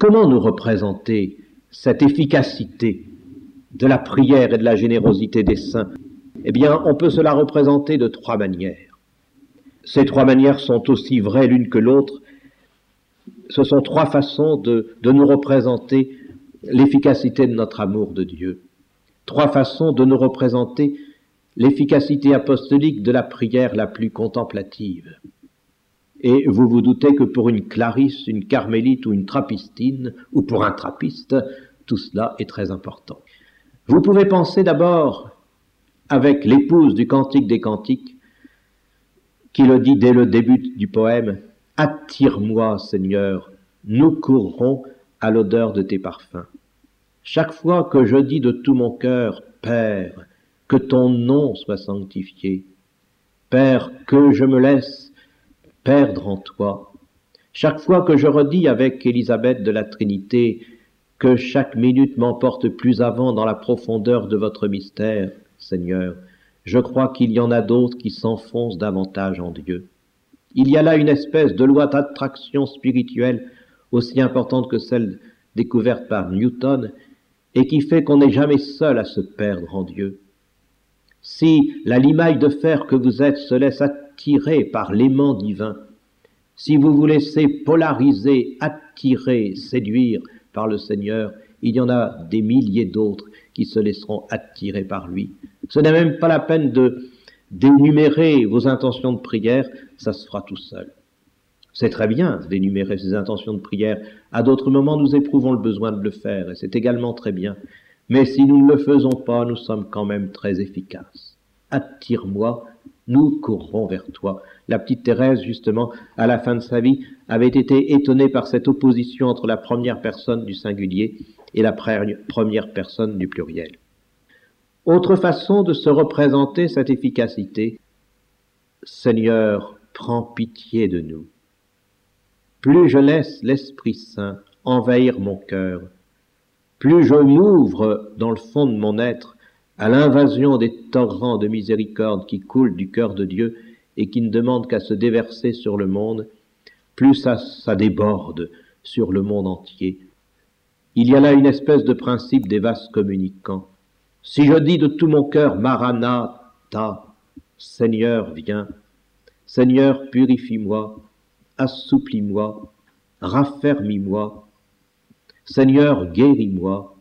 Comment nous représenter cette efficacité de la prière et de la générosité des saints? Eh bien, on peut se la représenter de trois manières. Ces trois manières sont aussi vraies l'une que l'autre. Ce sont trois façons de nous représenter l'efficacité de notre amour de Dieu. Trois façons de nous représenter l'efficacité apostolique de la prière la plus contemplative. Et vous vous doutez que pour une clarisse, une carmélite ou une trappistine, ou pour un trappiste, tout cela est très important. Vous pouvez penser d'abord avec l'épouse du Cantique des Cantiques, qui le dit dès le début du poème, « Attire-moi, Seigneur, nous courrons à l'odeur de tes parfums. » Chaque fois que je dis de tout mon cœur, « Père, que ton nom soit sanctifié. Père, que je me laisse perdre en toi. » Chaque fois que je redis avec Élisabeth de la Trinité que chaque minute m'emporte plus avant dans la profondeur de votre mystère, Seigneur, je crois qu'il y en a d'autres qui s'enfoncent davantage en Dieu. Il y a là une espèce de loi d'attraction spirituelle aussi importante que celle découverte par Newton et qui fait qu'on n'est jamais seul à se perdre en Dieu. Si la limaille de fer que vous êtes se laisse attirer par l'aimant divin, si vous vous laissez polariser, attirer, séduire par le Seigneur, il y en a des milliers d'autres qui se laisseront attirer par lui. Ce n'est même pas la peine d'énumérer vos intentions de prière, ça se fera tout seul. C'est très bien d'énumérer ces intentions de prière. À d'autres moments, nous éprouvons le besoin de le faire, et c'est également très bien. Mais si nous ne le faisons pas, nous sommes quand même très efficaces. Attire-moi, nous courrons vers toi. La petite Thérèse, justement, à la fin de sa vie, avait été étonnée par cette opposition entre la première personne du singulier et la première personne du pluriel. Autre façon de se représenter cette efficacité, Seigneur, prends pitié de nous. Plus je laisse l'Esprit Saint envahir mon cœur, plus je m'ouvre dans le fond de mon être à l'invasion des torrents de miséricorde qui coulent du cœur de Dieu et qui ne demandent qu'à se déverser sur le monde, plus ça déborde sur le monde entier. Il y a là une espèce de principe des vases communicants. Si je dis de tout mon cœur, Maranatha, Seigneur, viens, Seigneur, purifie-moi, assouplis-moi, raffermis-moi, Seigneur, guéris-moi,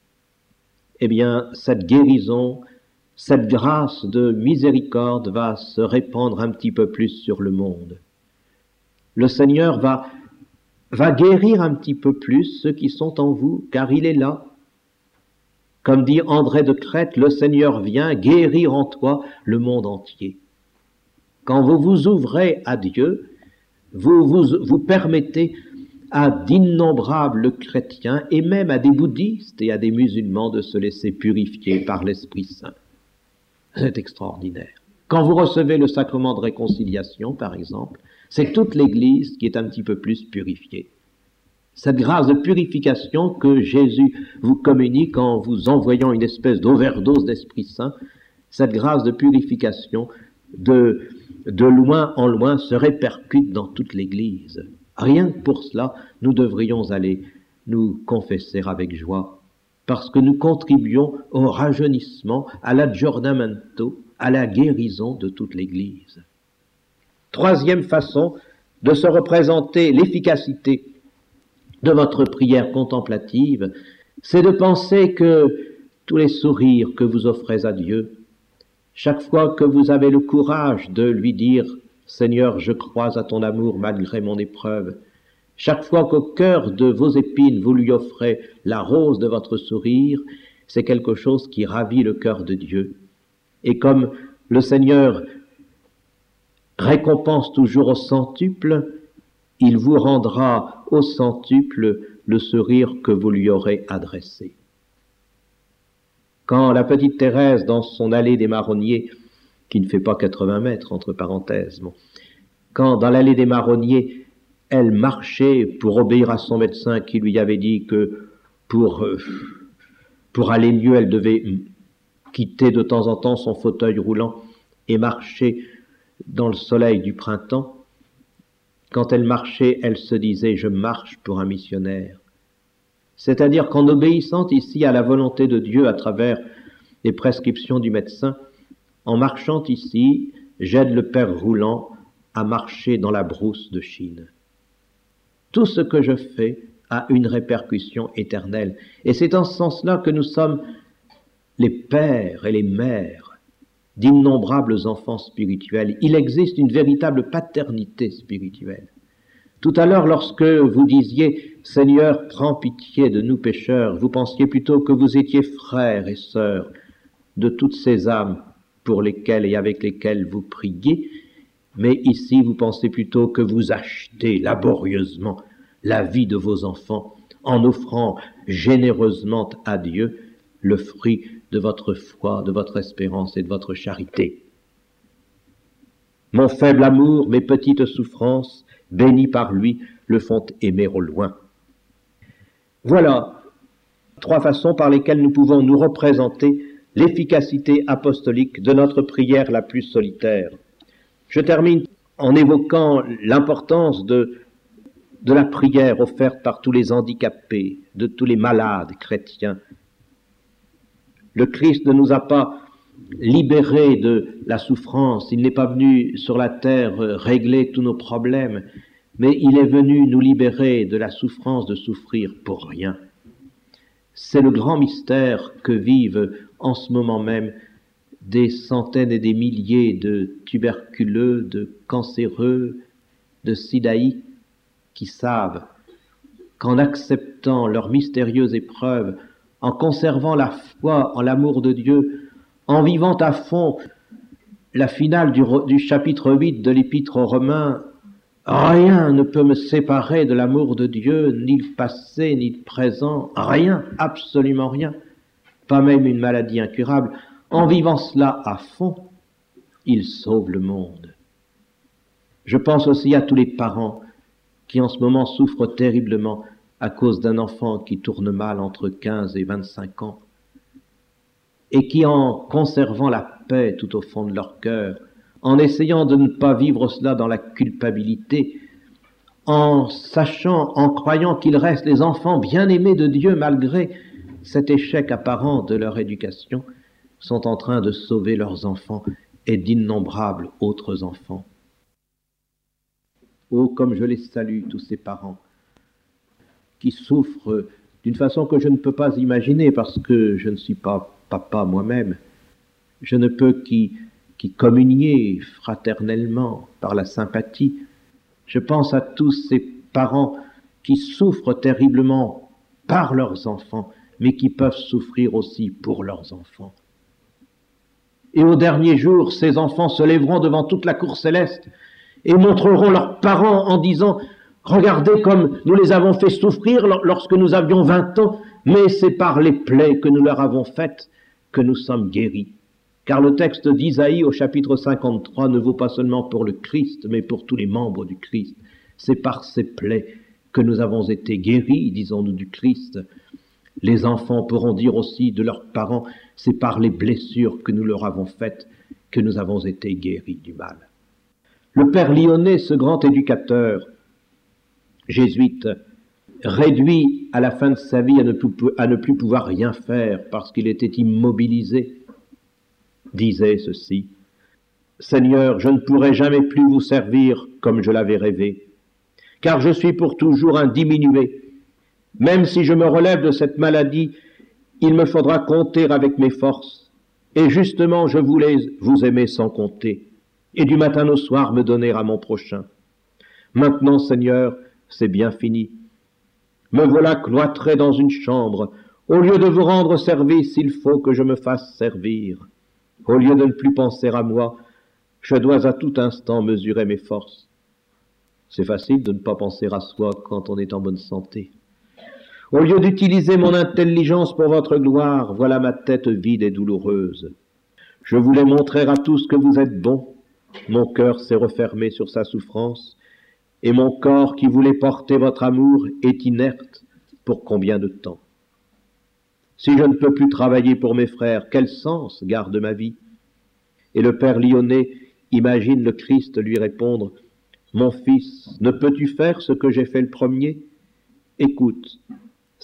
eh bien, cette guérison, cette grâce de miséricorde va se répandre un petit peu plus sur le monde. Le Seigneur va guérir un petit peu plus ceux qui sont en vous, car il est là. Comme dit André de Crète, le Seigneur vient guérir en toi le monde entier. Quand vous vous ouvrez à Dieu, vous permettez à d'innombrables chrétiens et même à des bouddhistes et à des musulmans de se laisser purifier par l'Esprit Saint. C'est extraordinaire. Quand vous recevez le sacrement de réconciliation, par exemple, c'est toute l'Église qui est un petit peu plus purifiée. Cette grâce de purification que Jésus vous communique en vous envoyant une espèce d'overdose d'Esprit Saint, cette grâce de purification de loin en loin se répercute dans toute l'Église. Rien que pour cela, nous devrions aller nous confesser avec joie, parce que nous contribuons au rajeunissement, à l'aggiornamento, à la guérison de toute l'Église. Troisième façon de se représenter l'efficacité de votre prière contemplative, c'est de penser que tous les sourires que vous offrez à Dieu, chaque fois que vous avez le courage de lui dire « Seigneur, je crois à ton amour malgré mon épreuve », chaque fois qu'au cœur de vos épines vous lui offrez la rose de votre sourire, c'est quelque chose qui ravit le cœur de Dieu. Et comme le Seigneur récompense toujours au centuple, il vous rendra au centuple le sourire que vous lui aurez adressé. Quand la petite Thérèse, dans son allée des marronniers, qui ne fait pas 80 mètres, entre parenthèses, quand dans l'allée des marronniers, elle marchait pour obéir à son médecin qui lui avait dit que pour aller mieux, elle devait quitter de temps en temps son fauteuil roulant et marcher dans le soleil du printemps. Quand elle marchait, elle se disait « Je marche pour un missionnaire ». C'est-à-dire qu'en obéissant ici à la volonté de Dieu à travers les prescriptions du médecin, en marchant ici, j'aide le père Rouland à marcher dans la brousse de Chine. Tout ce que je fais a une répercussion éternelle. Et c'est en ce sens-là que nous sommes les pères et les mères d'innombrables enfants spirituels. Il existe une véritable paternité spirituelle. Tout à l'heure, lorsque vous disiez « Seigneur, prends pitié de nous pécheurs », vous pensiez plutôt que vous étiez frères et sœurs de toutes ces âmes pour lesquelles et avec lesquelles vous priez, mais ici vous pensez plutôt que vous achetez laborieusement la vie de vos enfants en offrant généreusement à Dieu le fruit de votre foi, de votre espérance et de votre charité. Mon faible amour, mes petites souffrances, bénis par lui, le font aimer au loin. Voilà 3 façons par lesquelles nous pouvons nous représenter l'efficacité apostolique de notre prière la plus solitaire. Je termine en évoquant l'importance de la prière offerte par tous les handicapés, de tous les malades chrétiens. Le Christ ne nous a pas libérés de la souffrance, il n'est pas venu sur la terre régler tous nos problèmes, mais il est venu nous libérer de la souffrance de souffrir pour rien. C'est le grand mystère que vivent en ce moment même des centaines et des milliers de tuberculeux, de cancéreux, de sidaïques qui savent qu'en acceptant leur mystérieuse épreuve, en conservant la foi en l'amour de Dieu, en vivant à fond la finale du chapitre 8 de l'Épître aux Romains, rien ne peut me séparer de l'amour de Dieu, ni le passé, ni le présent, rien, absolument rien, pas même une maladie incurable. En vivant cela à fond, il sauve le monde. Je pense aussi à tous les parents qui en ce moment souffrent terriblement à cause d'un enfant qui tourne mal entre 15 et 25 ans, et qui, en conservant la paix tout au fond de leur cœur, en essayant de ne pas vivre cela dans la culpabilité, en sachant, en croyant qu'ils restent les enfants bien-aimés de Dieu malgré cet échec apparent de leur éducation, sont en train de sauver leurs enfants et d'innombrables autres enfants. Oh, comme je les salue, tous ces parents qui souffrent d'une façon que je ne peux pas imaginer parce que je ne suis pas papa moi-même. Je ne peux qu'y communier fraternellement par la sympathie. Je pense à tous ces parents qui souffrent terriblement par leurs enfants, mais qui peuvent souffrir aussi pour leurs enfants. Et au dernier jour, ces enfants se lèveront devant toute la cour céleste et montreront leurs parents en disant « Regardez comme nous les avons fait souffrir lorsque nous avions 20 ans, mais c'est par les plaies que nous leur avons faites que nous sommes guéris. » Car le texte d'Isaïe au chapitre 53 ne vaut pas seulement pour le Christ, mais pour tous les membres du Christ. C'est par ces plaies que nous avons été guéris, disons-nous, du Christ. Les enfants pourront dire aussi de leurs parents, c'est par les blessures que nous leur avons faites que nous avons été guéris du mal. Le père Lyonnais, ce grand éducateur jésuite, réduit à la fin de sa vie à ne plus pouvoir rien faire parce qu'il était immobilisé, disait ceci: « Seigneur, je ne pourrai jamais plus vous servir comme je l'avais rêvé, car je suis pour toujours un diminué. Même si je me relève de cette maladie, il me faudra compter avec mes forces, et justement je voulais vous aimer sans compter, et du matin au soir me donner à mon prochain. Maintenant, Seigneur, c'est bien fini. Me voilà cloîtré dans une chambre. Au lieu de vous rendre service, il faut que je me fasse servir. Au lieu de ne plus penser à moi, je dois à tout instant mesurer mes forces. » C'est facile de ne pas penser à soi quand on est en bonne santé. « Au lieu d'utiliser mon intelligence pour votre gloire, voilà ma tête vide et douloureuse. Je voulais montrer à tous que vous êtes bons. Mon cœur s'est refermé sur sa souffrance, et mon corps qui voulait porter votre amour est inerte. Pour combien de temps? Si je ne peux plus travailler pour mes frères, quel sens garde ma vie? » Et le père Lyonnais imagine le Christ lui répondre: « Mon fils, ne peux-tu faire ce que j'ai fait le premier? Écoute,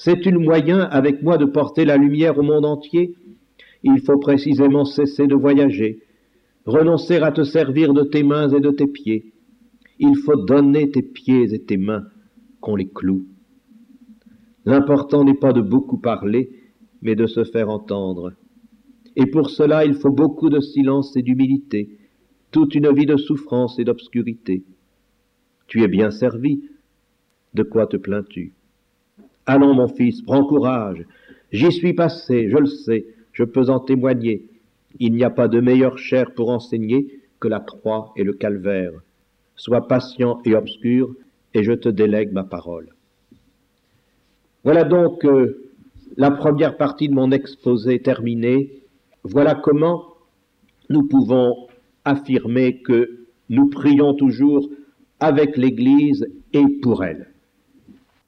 C'est-tu le moyen avec moi de porter la lumière au monde entier? Il faut précisément cesser de voyager, renoncer à te servir de tes mains et de tes pieds. Il faut donner tes pieds et tes mains, qu'on les cloue. L'important n'est pas de beaucoup parler, mais de se faire entendre. Et pour cela, il faut beaucoup de silence et d'humilité, toute une vie de souffrance et d'obscurité. Tu es bien servi. De quoi te plains-tu? Allons, mon fils, prends courage. J'y suis passé, je le sais, je peux en témoigner. Il n'y a pas de meilleure chair pour enseigner que la croix et le calvaire. Sois patient et obscur, et je te délègue ma parole. Voilà donc la première partie de mon exposé terminée. Voilà comment nous pouvons affirmer que nous prions toujours avec l'Église et pour elle.